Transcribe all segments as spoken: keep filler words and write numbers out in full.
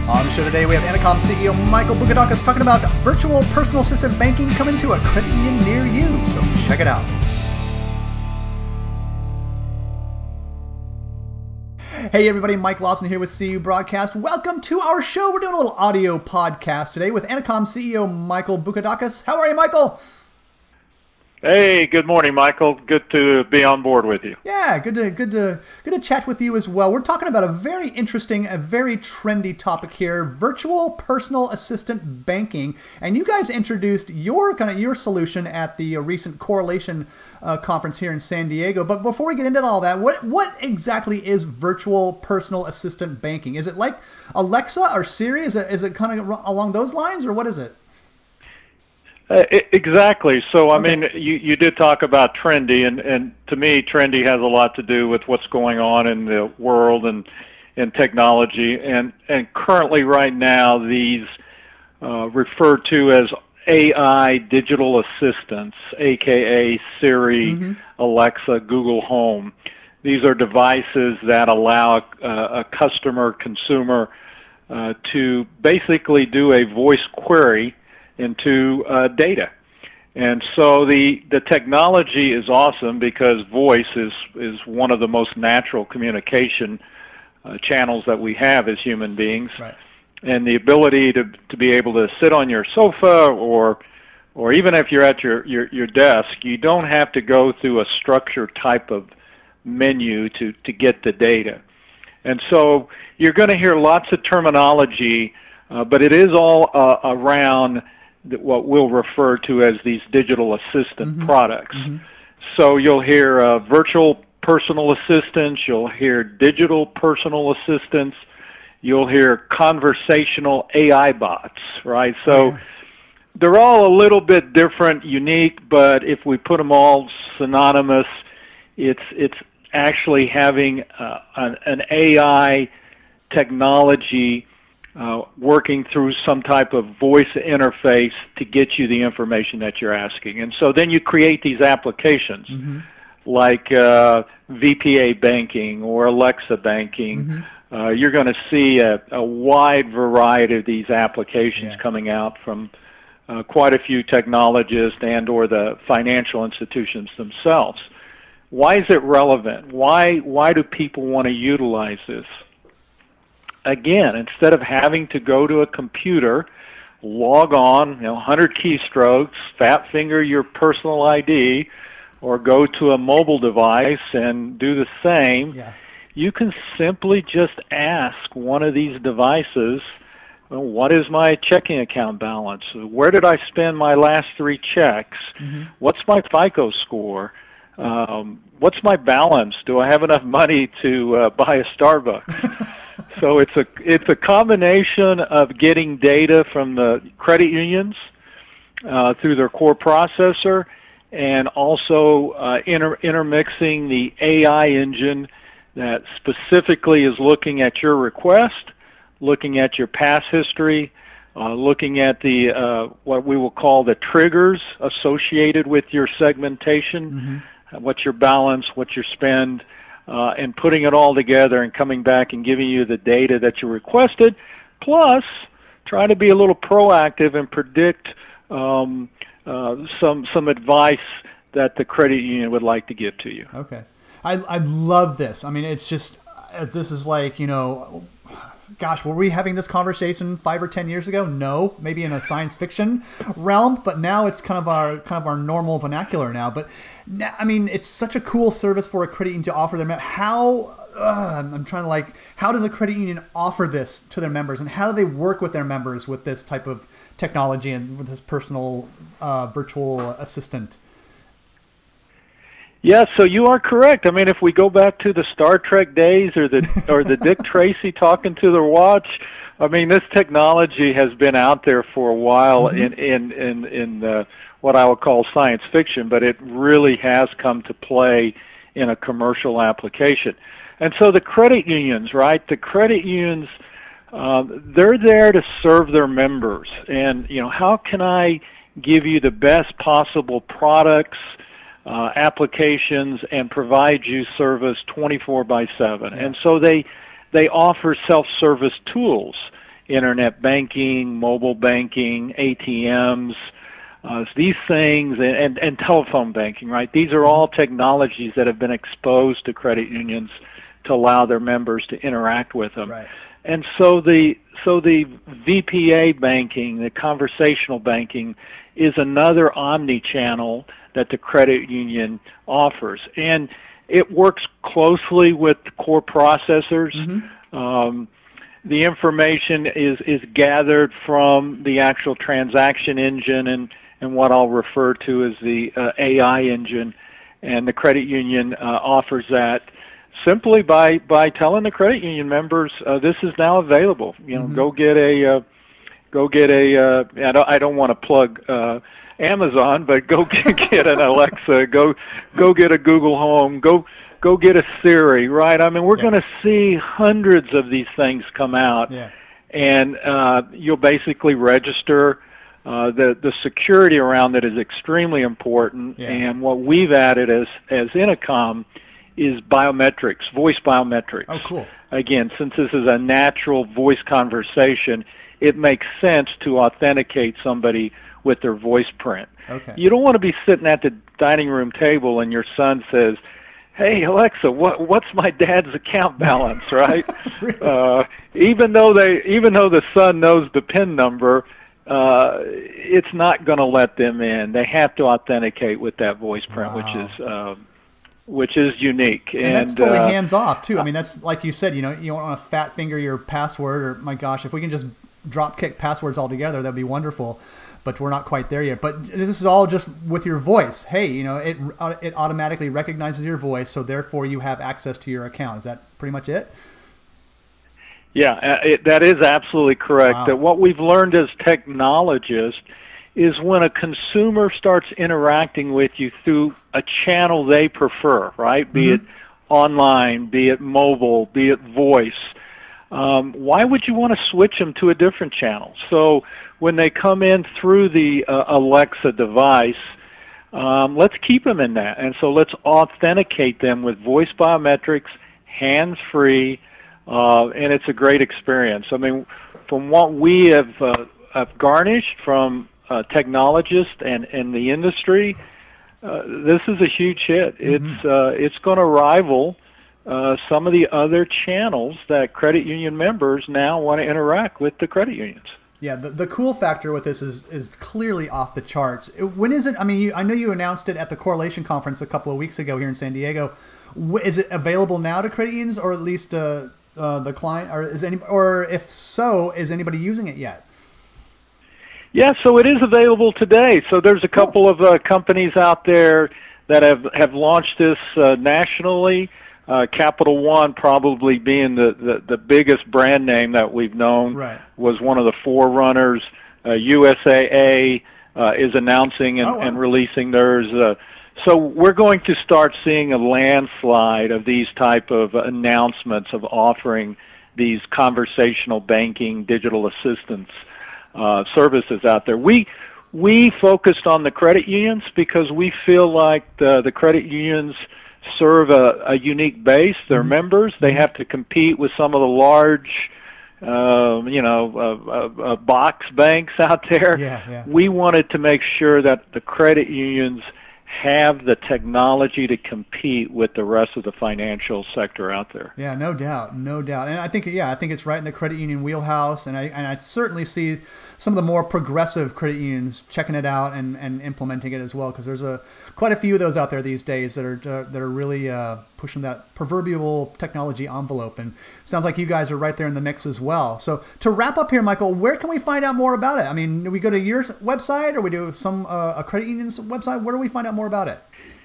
On the show today, we have Ennoconn C E O Michael Boukadakis talking about virtual personal assistant banking coming to a credit union near you. So check it out. Hey everybody, Mike Lawson here with C U Broadcast. Welcome to our show. We're doing a little audio podcast today with Ennoconn C E O Michael Boukadakis. How are you, Michael? Hey, good morning, Michael. Good to be on board with you. Yeah, good to good to good to chat with you as well. We're talking about a very interesting, a very trendy topic here: virtual personal assistant banking. And you guys introduced your kind of your solution at the recent Correlation uh, conference here in San Diego. But before we get into all that, what what exactly is virtual personal assistant banking? Is it like Alexa or Siri? Is it is it kind of along those lines, or what is it? Uh, exactly. So, I okay. mean, you, you did talk about trendy, and, and to me, trendy has a lot to do with what's going on in the world and in technology. And, and currently, right now, these uh, referred to as A I digital assistants, a k a. Siri, mm-hmm. Alexa, Google Home. These are devices that allow a, a customer, consumer, uh, to basically do a voice query into uh, data. And so the the technology is awesome because voice is is one of the most natural communication uh, channels that we have as human beings. Right. And the ability to to be able to sit on your sofa or or even if you're at your, your, your desk, you don't have to go through a structured type of menu to, to get the data. And so you're going to hear lots of terminology, uh, but it is all uh, around what we'll refer to as these digital assistant mm-hmm. products. Mm-hmm. So you'll hear uh, virtual personal assistants, you'll hear digital personal assistants, you'll hear conversational A I bots, right? So yeah. They're all a little bit different, unique, but if we put them all synonymous, it's it's actually having uh, an, an A I technology Uh, working through some type of voice interface to get you the information that you're asking. And so then you create these applications mm-hmm. like uh, V P A banking or Alexa banking. Mm-hmm. Uh, you're going to see a, a wide variety of these applications yeah. coming out from uh, quite a few technologists and or the financial institutions themselves. Why is it relevant? Why, why do people want to utilize this? Again, instead of having to go to a computer, log on, you know, one hundred keystrokes, fat finger your personal I D, or go to a mobile device and do the same, yeah. you can simply just ask one of these devices, well, what is my checking account balance? Where did I spend my last three checks? Mm-hmm. What's my FICO score? Um, what's my balance? Do I have enough money to uh, buy a Starbucks? So it's a it's a combination of getting data from the credit unions uh, through their core processor, and also uh, inter intermixing the A I engine that specifically is looking at your request, looking at your past history, uh, looking at the uh, what we will call the triggers associated with your segmentation, mm-hmm. what's your balance, what's your spend. Uh, and putting it all together and coming back and giving you the data that you requested, plus trying to be a little proactive and predict um, uh, some some advice that the credit union would like to give to you. Okay. I, I love this. I mean, it's just, this is like, you know, gosh, were we having this conversation five or ten years ago? No, maybe in a science fiction realm, but now it's kind of our kind of our normal vernacular now. But now, I mean, it's such a cool service for a credit union to offer them. How uh, I'm trying to like, how does a credit union offer this to their members, and how do they work with their members with this type of technology and with this personal uh, virtual assistant? Yeah, so you are correct. I mean, if we go back to the Star Trek days or the or the Dick Tracy talking to the watch, I mean, this technology has been out there for a while mm-hmm. in in in, in the, what I would call science fiction, but it really has come to play in a commercial application. And so the credit unions, right? The credit unions, uh, they're there to serve their members. And, you know, how can I give you the best possible products, Uh, applications, and provide you service twenty-four by seven. Yeah. And so they they offer self-service tools internet banking, mobile banking, A T Ms, uh, these things, and, and, and telephone banking, right? These are all technologies that have been exposed to credit unions to allow their members to interact with them. Right. And so the so the V P A banking, the conversational banking, is another omni-channel that the credit union offers. And it works closely with core processors. Mm-hmm. Um, the information is, is gathered from the actual transaction engine and, and what I'll refer to as the uh, A I engine. And the credit union uh, offers that simply by, by telling the credit union members, uh, this is now available. You know, mm-hmm. go get a, uh, go get a, uh, I don't, I don't want to plug, uh, Amazon, but go get, get an Alexa, go, go get a Google Home, go, go get a Siri, right? I mean, we're yeah. going to see hundreds of these things come out, yeah. and, uh, you'll basically register. Uh, the, the security around it is extremely important, yeah. and what we've added as, as Intercom is biometrics, voice biometrics. Oh, cool. Again, since this is a natural voice conversation, it makes sense to authenticate somebody with their voice print. Okay. You don't want to be sitting at the dining room table and your son says, "Hey, Alexa, what what's my dad's account balance?" Right? Really? uh, even though they, even though the son knows the PIN number, uh, it's not going to let them in. They have to authenticate with that voice print, wow. which is. Uh, which is unique. And, and that's totally uh, hands-off, too. I mean, that's, like you said, you know, you don't want to fat finger your password, or, my gosh, if we can just drop kick passwords altogether, that'd be wonderful. But we're not quite there yet. But this is all just with your voice. Hey, you know, it uh, it automatically recognizes your voice, so therefore you have access to your account. Is that pretty much it? Yeah, it, that is absolutely correct. Wow. That what we've learned as technologists is when a consumer starts interacting with you through a channel they prefer, right? Be mm-hmm. it online, be it mobile, be it voice. Um, why would you want to switch them to a different channel? So when they come in through the uh, Alexa device, um, let's keep them in that. And so let's authenticate them with voice biometrics, hands-free, uh, and it's a great experience. I mean, from what we have, uh, have garnished from Uh, technologists and, and the industry, uh, this is a huge hit. Mm-hmm. It's uh, it's going to rival uh, some of the other channels that credit union members now want to interact with the credit unions. Yeah, the, the cool factor with this is is clearly off the charts. When is it? I mean, you, I know you announced it at the Correlation Conference a couple of weeks ago here in San Diego. Is it available now to credit unions, or at least uh, uh, the client, or is any, or if so, is anybody using it yet? Yeah, so it is available today. So there's a couple of uh, companies out there that have, have launched this uh, nationally. Uh, Capital One probably being the, the, the biggest brand name that we've known, right. was one of the forerunners. Uh, U S A A uh, is announcing and, oh, wow. and releasing theirs. Uh, so we're going to start seeing a landslide of these type of announcements of offering these conversational banking digital assistance Uh, services out there. We we focused on the credit unions because we feel like the, the credit unions serve a, a unique base. Their mm-hmm. members, they have to compete with some of the large, uh, you know, uh, uh, uh, box banks out there. Yeah, yeah. We wanted to make sure that the credit unions have the technology to compete with the rest of the financial sector out there. Yeah, no doubt, no doubt. And I think, yeah, I think it's right in the credit union wheelhouse, and I and I certainly see some of the more progressive credit unions checking it out and, and implementing it as well, because there's a quite a few of those out there these days that are uh, that are really uh, pushing that proverbial technology envelope. And it sounds like you guys are right there in the mix as well. So to wrap up here, Michael, where can we find out more about it? I mean, do we go to your website, or we do some uh, a credit union's website? Where do we find out more about it?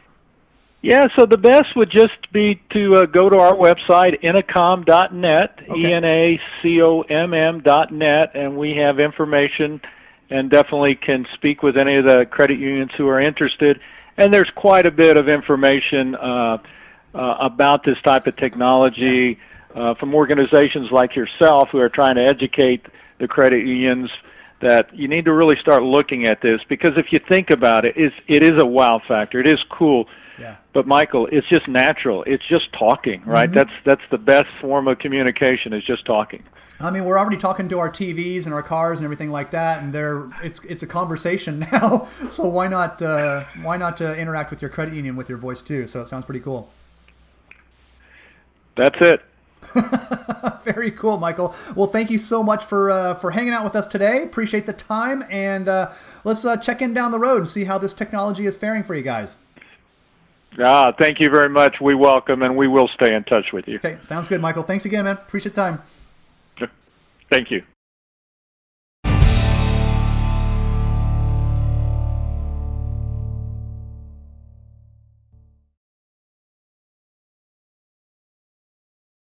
Yeah, so the best would just be to uh, go to our website, Intercom dot net, okay. E N A C O M M dot net, and we have information and definitely can speak with any of the credit unions who are interested. And there's quite a bit of information uh, uh, about this type of technology uh, from organizations like yourself who are trying to educate the credit unions that you need to really start looking at this, because if you think about it, it's, it is a wow factor. It is cool Yeah. But Michael, it's just natural. It's just talking, right? Mm-hmm. That's that's the best form of communication, is just talking. I mean, we're already talking to our T Vs and our cars and everything like that, and they're it's it's a conversation now. So why not uh, why not uh, interact with your credit union with your voice too? So it sounds pretty cool. That's it. Very cool, Michael. Well, thank you so much for uh, for hanging out with us today. Appreciate the time, and uh, let's uh, check in down the road and see how this technology is faring for you guys. Ah, thank you very much. We welcome, and we will stay in touch with you. Okay, sounds good, Michael. Thanks again, man. Appreciate the time. Thank you.